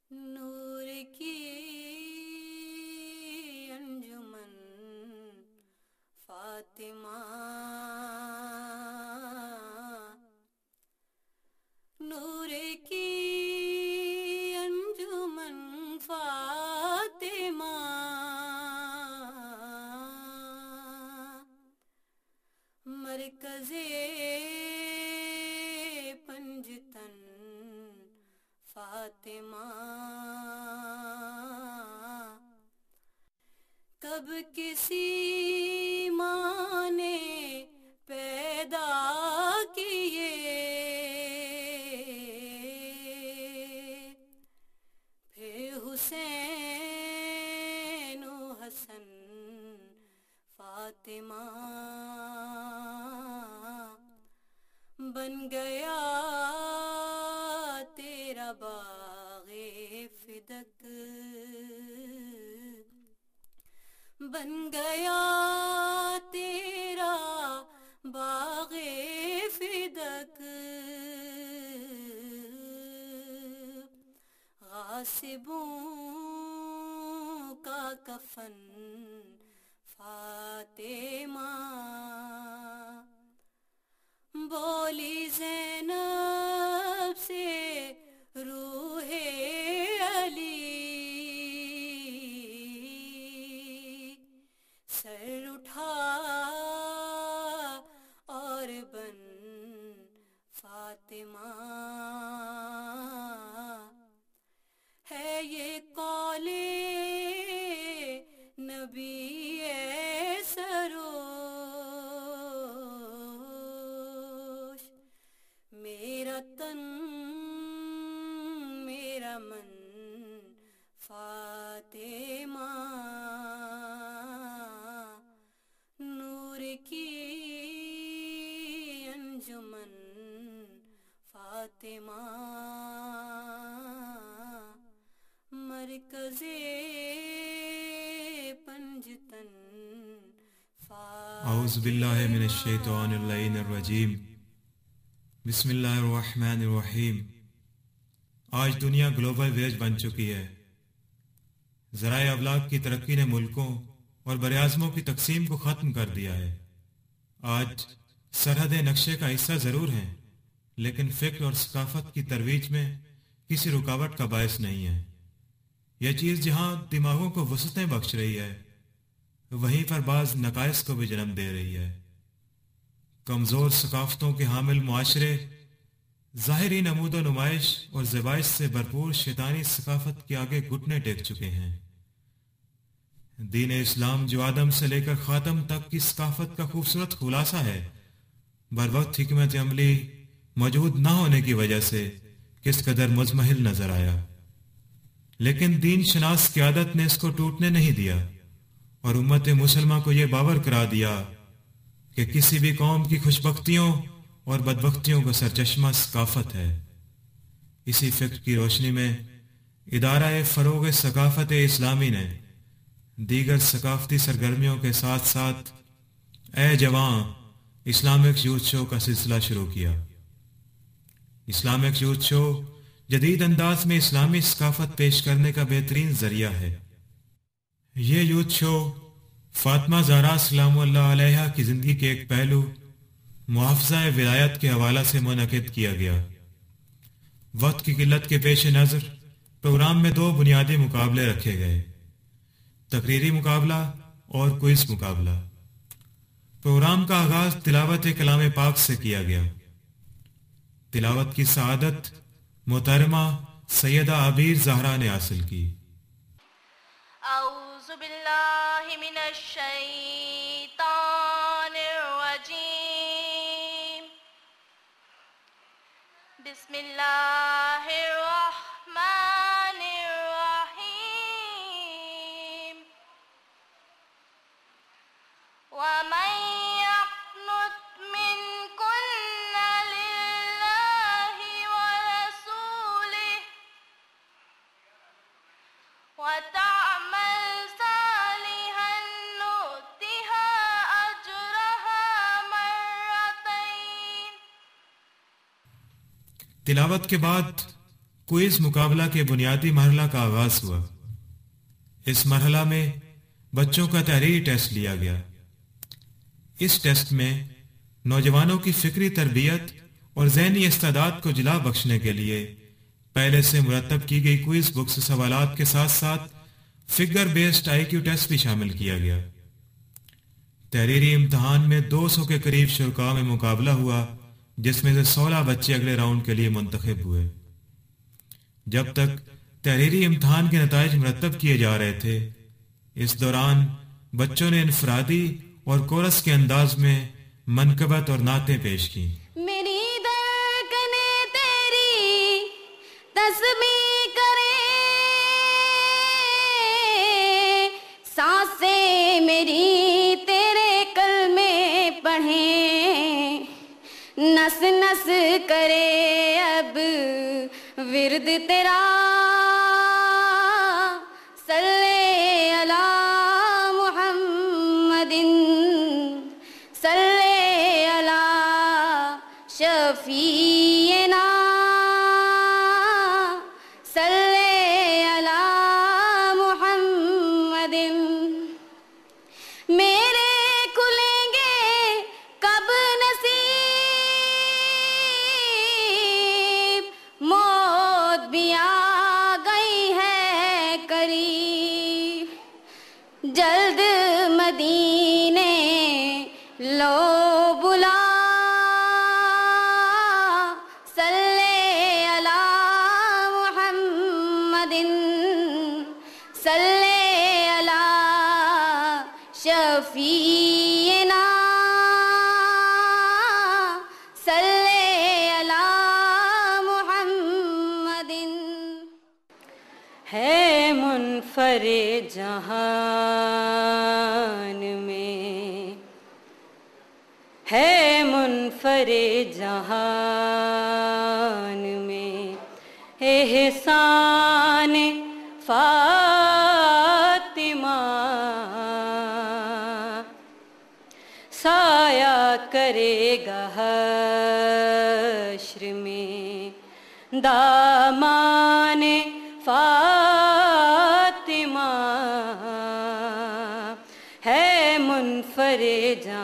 نور کی انجمن فاطمہ، نور کی انجمن فاطمہ، مرکز پنجتن فاطمہ، کب کسی ماں نے پیدا کیے پھر حسین و حسن فاطمہ، بن گیا تیرا باغ فدق، بن گیا تیرا باغ فدق، غاصبوں کا کفن فاطمہ، بولی زینب سے روح علی، سر اٹھا اور بن فاطمہ، ہے یہ قول نبی سروش، میرا تن میرا من فاطمہ، نور کی انجمن فاطمہ، مرکز پنجتن فاطمہ۔ اعوذ باللہ من الشیطان اللعین الرجیم، بسم اللہ الرحمن الرحیم۔ آج دنیا گلوبل ویج بن چکی ہے۔ ذرائع ابلاغ کی ترقی نے ملکوں اور براعظموں کی تقسیم کو ختم کر دیا ہے۔ آج سرحدیں نقشے کا حصہ ضرور ہیں، لیکن فکر اور ثقافت کی ترویج میں کسی رکاوٹ کا باعث نہیں ہے۔ یہ چیز جہاں دماغوں کو وسعتیں بخش رہی ہے، وہیں پر بعض نقائص کو بھی جنم دے رہی ہے۔ کمزور ثقافتوں کے حامل معاشرے ظاہری نمود و نمائش اور زیبائش سے بھرپور شیطانی ثقافت کے آگے گھٹنے ٹیک چکے ہیں۔ دین اسلام جو آدم سے لے کر خاتم تک کی ثقافت کا خوبصورت خلاصہ ہے، بر وقت حکمت عملی موجود نہ ہونے کی وجہ سے کس قدر مزمحل نظر آیا، لیکن دین شناس قیادت نے اس کو ٹوٹنے نہیں دیا اور امت مسلمہ کو یہ باور کرا دیا کہ کسی بھی قوم کی خوشبختیوں اور بدبختیوں کا سرچشمہ ثقافت ہے۔ اسی فکر کی روشنی میں ادارہ فروغ ثقافت اسلامی نے دیگر ثقافتی سرگرمیوں کے ساتھ ساتھ اے جوان اسلامک یوتھ شو کا سلسلہ شروع کیا۔ اسلامک یوتھ شو جدید انداز میں اسلامی ثقافت پیش کرنے کا بہترین ذریعہ ہے۔ یہ یوتھ شو فاطمہ زہرا سلام اللہ علیہا کی زندگی کے ایک پہلو محافظہ ولایت کے حوالہ سے منعقد کیا گیا۔ وقت کی قلت کے پیش نظر پروگرام میں 2 بنیادی مقابلے رکھے گئے، تقریری مقابلہ اور کوئز مقابلہ۔ پروگرام کا آغاز تلاوت کلام پاک سے کیا گیا۔ تلاوت کی سعادت محترمہ سیدہ عبیر زہرا نے حاصل کی۔ اعوذ باللہ من الشیطان الرجیم، بسم اللہ الرحمن الرحیم، ومن يقنت منكن لله ورسوله وتعمل صالحا نؤتها أجرها مرتين۔ تلاوت کے بعد क्विज मुकाबला के बुनियादी मरहला का आगाज हुआ। इस मरहला में बच्चों का तहरीरी टेस्ट लिया गया। इस टेस्ट में नौजवानों की फिक्री तरबियत और ज़हनी इस्तादात को जिला बख्शने के लिए पहले से मुरतब की गई क्विज बुक से सवालात के साथ साथ फिगर बेस्ड IQ टेस्ट भी शामिल किया गया। तहरीरी इम्तहान में 200 के करीब शुरका में मुकाबला हुआ, जिसमें से 16 बच्चे अगले राउंड के लिए मुंतखब हुए। जब तक तहरीरी इम्तहान के नताइज मुरतब किए जा रहे थे, इस दौरान बच्चों ने इनफरादी और कोरस के अंदाज में मनकबत और नातें पेश की। मेरी धड़कने तेरी तस्बीह करे, सांसें मेरी तेरे कलमे पढ़े, नस नस करे अब विर्द तेरा, सल्ले अला मुहम्मदिन, सल्ले अला शफीना, सल्ले अला मुहम्मदिन। मेरे खुलेंगे कब नसीब, मौत भी आ गई है करीब, जल्द मदीने लो बुला, सल्ले अला मुहम्मदिन, सल्ले अला शफीना, सल्ले अला मुहम्मदिन। है मुनफरे जहान में, है मुनफरे जहान में एहसान फातिमा, साया करेगा हश्र में दामान फातिमा, है मुनफरे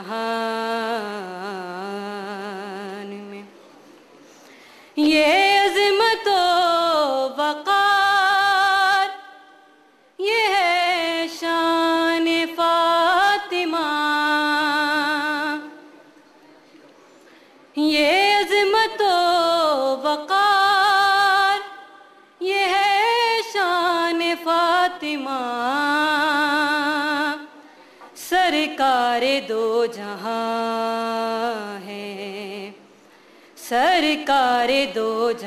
जहान में। ये अज़मतो वक़ार, ये है शान फातिमा, ये अज़मतो वक़ार, ये है शान फातिमा, सरकारे दो जहां है, सरकारे दो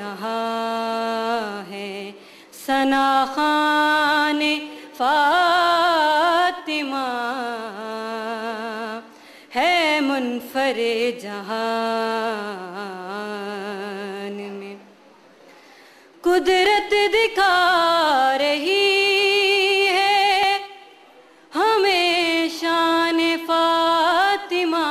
जहां है, सना खान फातिमा, है मुनफरे जहान में। कुदरत दिखा रही है हमें शान फातिमा,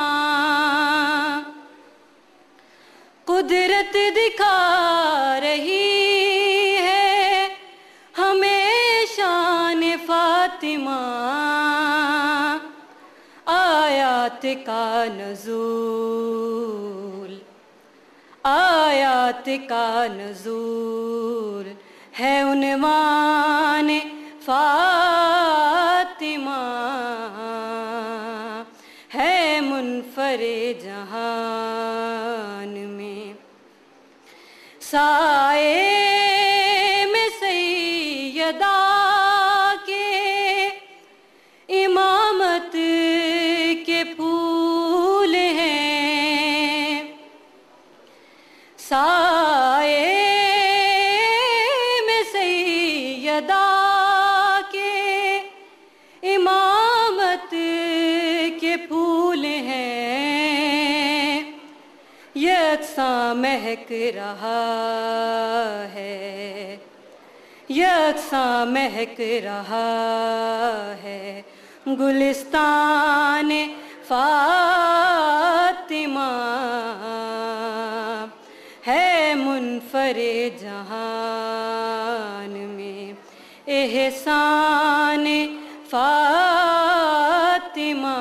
कुदरत दिखा रही है हमें शान फातिमा, आयात का नज़ूल, आयात का नज़ूल है उन्वान फातिमा, है मुनफरे जहान में। साए में सैयदा के इमामत के फूल हैं, साए में सैयदा के इमामत के फूल हैं, यकसां महक रहा है, यकसां महक रहा है गुलिस्तान फातिमा, है मुनफरे جہان میں احسان فاطمہ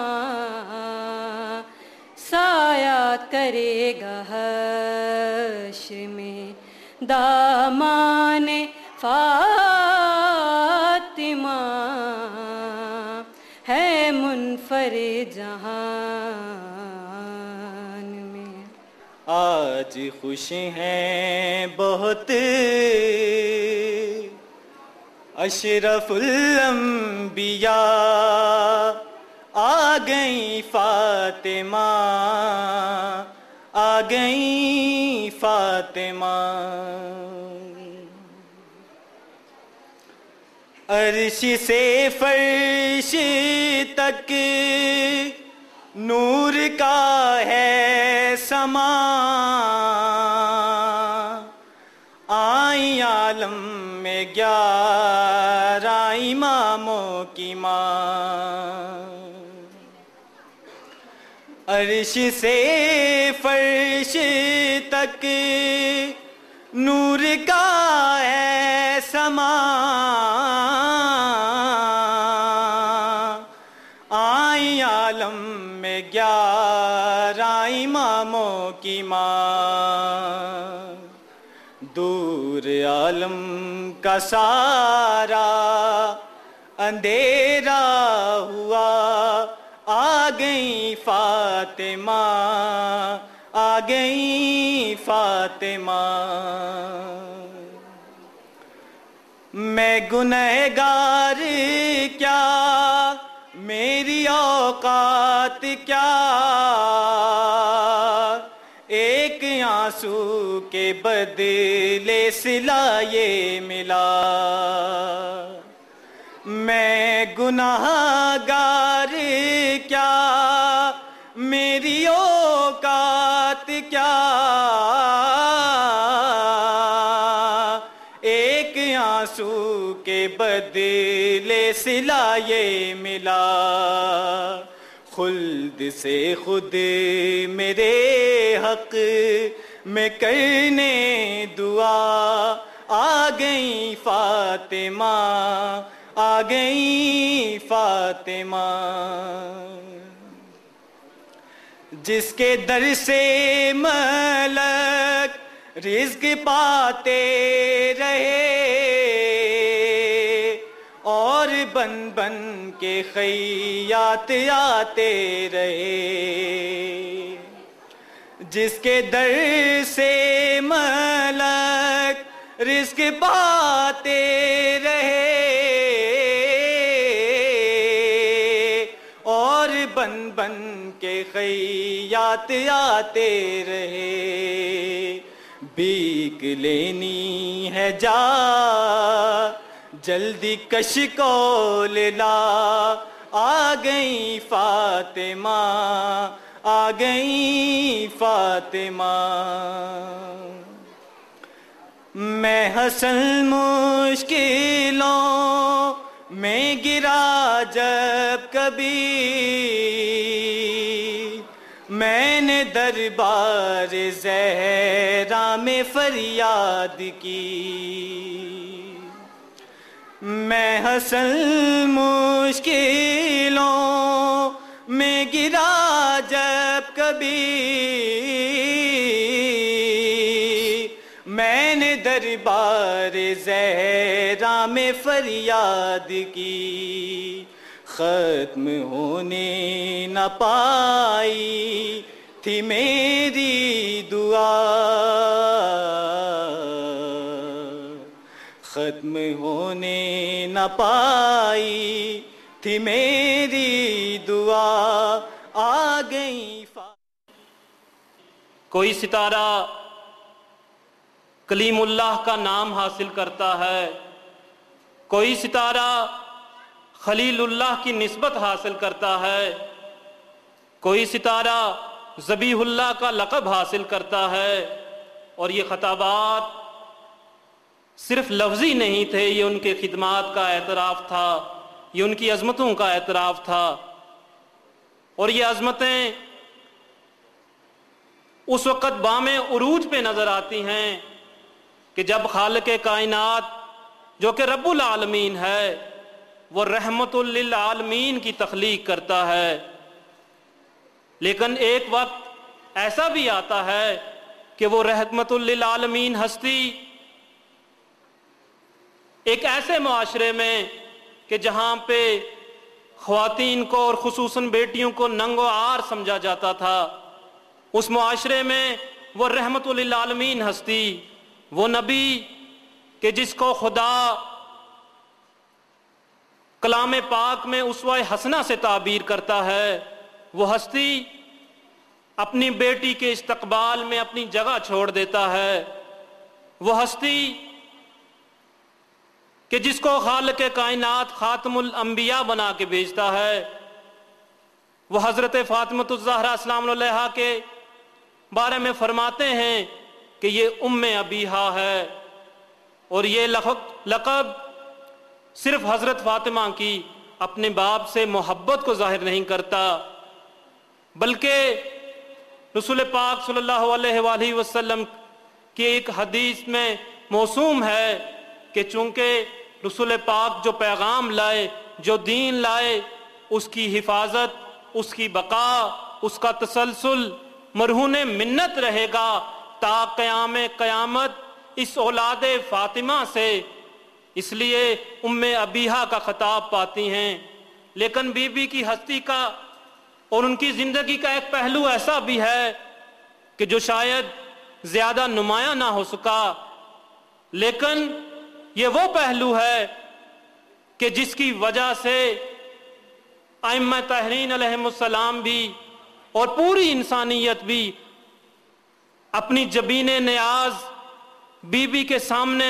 سایہ کرے گا حشر میں دامان فاطمہ ہے منفرد جہان میں۔ آج خوش ہیں بہت اشرف الانبیاء، آ گئیں فاطمہ، آ گئیں فاطمہ۔ عرش سے فرش تک نور کا ہے سما، آئیں عالم میں 11 اماموں کی ماں۔ عرش سے فرش تک نور کا ہے سما، آئیں عالم میں 11 اماموں کی ماں۔ دور عالم کا سارا اندھیرا ہوا، آ گئیں فاطمہ، آ گئیں فاطمہ۔ میں گنہگار کیا، میری اوقات کیا، ایک آنسو کے بدلے صلہ یہ ملا۔ میں گنہگار کیا، میری اوقات کیا، ایک آنسو کے بدلے صلہ یہ ملا۔ خلد سے خود میرے حق میں کرنے دعا، آ گئیں فاطمہ، آ گئیں فاطمہ۔ جس کے در سے ملک رزق پاتے رہے، اور بن بن کے خیات آتے رہے، جس کے در سے ملک رزق پاتے رہے، اور بن بن کے خیات آتے رہے۔ بھیک لینی ہے جا جلدی کش کو لا، آ گئیں فاطمہ، آ گئیں فاطمہ۔ میں حسن مشکلوں میں گرا جب کبھی، میں نے دربار زہرا میں فریاد کی۔ میں حسن مشکلوں میں گرا جب کبھی، میں نے دربار زہرا میں فریاد کی۔ ختم ہونے نہ پائی تھی میری دعا، ختم ہونے نہ پائی تھی میری دعا، آ گئی۔ کوئی ستارہ کلیم اللہ کا نام حاصل کرتا ہے، کوئی ستارہ خلیل اللہ کی نسبت حاصل کرتا ہے، کوئی ستارہ ذبیح اللہ کا لقب حاصل کرتا ہے۔ اور یہ خطابات صرف لفظی نہیں تھے، یہ ان کے خدمات کا اعتراف تھا، یہ ان کی عظمتوں کا اعتراف تھا۔ اور یہ عظمتیں اس وقت بام عروج پہ نظر آتی ہیں کہ جب خالق کائنات جو کہ رب العالمین ہے وہ رحمت للعالمین کی تخلیق کرتا ہے، لیکن ایک وقت ایسا بھی آتا ہے کہ وہ رحمت للعالمین ہستی ایک ایسے معاشرے میں کہ جہاں پہ خواتین کو اور خصوصاً بیٹیوں کو ننگ و عار سمجھا جاتا تھا، اس معاشرے میں وہ رحمت للعالمین ہستی، وہ نبی کہ جس کو خدا کلام پاک میں اسوہ حسنہ سے تعبیر کرتا ہے، وہ ہستی اپنی بیٹی کے استقبال میں اپنی جگہ چھوڑ دیتا ہے، وہ ہستی کہ جس کو خالق کائنات خاتم الانبیاء بنا کے بھیجتا ہے، وہ حضرت فاطمۃ الزہرا سلام علیہا کے بارے میں فرماتے ہیں کہ یہ ام ابیہا ہے، اور یہ لقب صرف حضرت فاطمہ کی اپنے باپ سے محبت کو ظاہر نہیں کرتا، بلکہ رسول پاک صلی اللہ علیہ وآلہ وسلم کی ایک حدیث میں موسوم ہے کہ چونکہ رسول پاک جو پیغام لائے، جو دین لائے، اس کی حفاظت، اس کی بقا، اس کا تسلسل مرہون منت رہے گا تا قیام قیامت اس اولاد فاطمہ سے، اس لیے ام ابیہا کا خطاب پاتی ہیں۔ لیکن بی بی کی ہستی کا اور ان کی زندگی کا ایک پہلو ایسا بھی ہے کہ جو شاید زیادہ نمایاں نہ ہو سکا، لیکن یہ وہ پہلو ہے کہ جس کی وجہ سے ائمہ طاہرین علیہم السلام بھی اور پوری انسانیت بھی اپنی جبین نیاز بی بی کے سامنے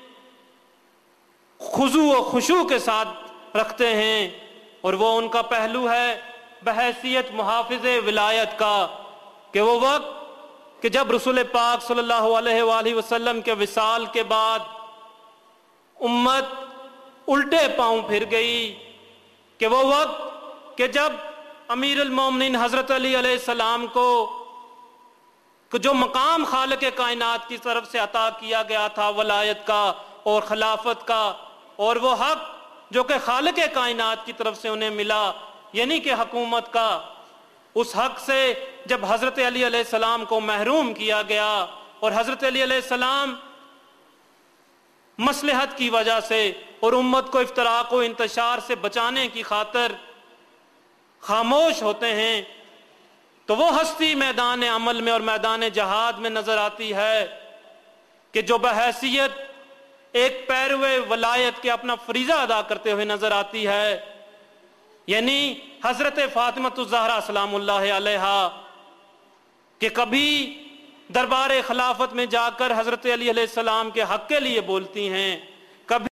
خضوع و خشوع کے ساتھ رکھتے ہیں، اور وہ ان کا پہلو ہے بحیثیت محافظ ولایت کا، کہ وہ وقت کہ جب رسول پاک صلی اللہ علیہ وآلہ وسلم کے وصال کے بعد امت الٹے پاؤں پھر گئی، کہ وہ وقت کہ جب امیر المومنین حضرت علی علیہ السلام کو جو مقام خالق کائنات کی طرف سے عطا کیا گیا تھا ولایت کا اور خلافت کا، اور وہ حق جو کہ خالق کائنات کی طرف سے انہیں ملا یعنی کہ حکومت کا، اس حق سے جب حضرت علی علیہ السلام کو محروم کیا گیا، اور حضرت علی علیہ السلام مصلحت کی وجہ سے اور امت کو افتراق و انتشار سے بچانے کی خاطر خاموش ہوتے ہیں، تو وہ ہستی میدان عمل میں اور میدان جہاد میں نظر آتی ہے کہ جو بحیثیت ایک پیروے ولایت کے اپنا فریضہ ادا کرتے ہوئے نظر آتی ہے، یعنی حضرت فاطمۃ الزہرا سلام اللہ علیہا، کہ کبھی دربار خلافت میں جا کر حضرت علی علیہ السلام کے حق کے لیے بولتی ہیں،